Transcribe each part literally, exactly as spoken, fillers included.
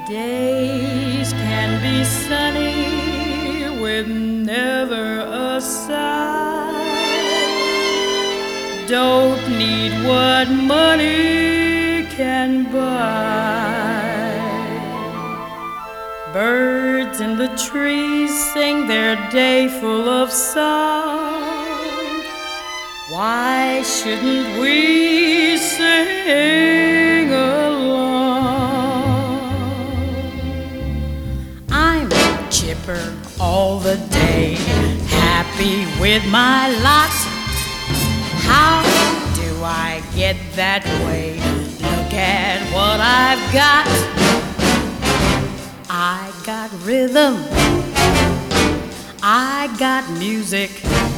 Days can be sunny with never a sigh. Don't need what money can buy. Birds in the trees sing their day full of song. Why shouldn't we sing along? I'm chipper all the day, happy with my lot. How do I get that way? Look at what I've got. I got rhythm, I got music,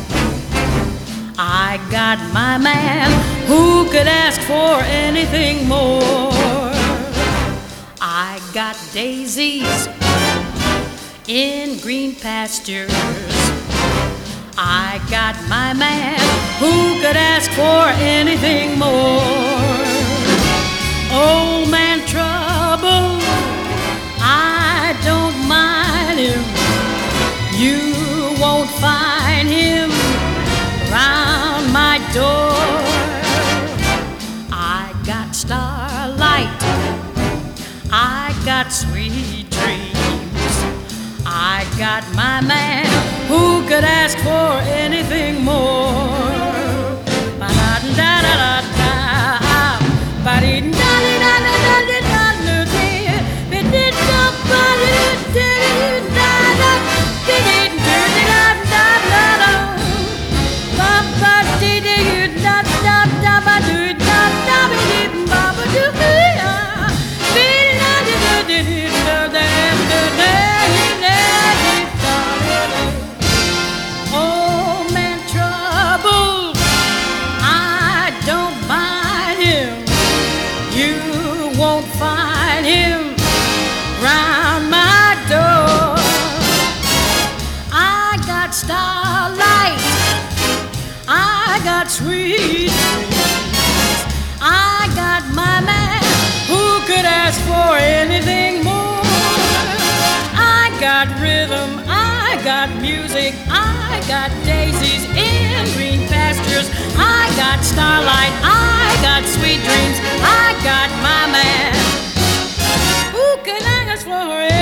I got my man. Who could ask for anything more? I got daisies in green pastures, I got my man. Who could ask for anything more? Old man trouble, I don't mind him. You won't find him round my door. I got starlight, I got sweet dreams, I got my man. Who could ask for anything more? Ba-da-da-da-da-da, old man trouble, I don't mind him. You won't find him round my door. I got starlight, I got sweet dreams, I got my man. Who could ask for anything more? I got rhythm, I got music, I got daisies in green pastures, I got starlight, I got sweet dreams, I got my man. Who can ask for it?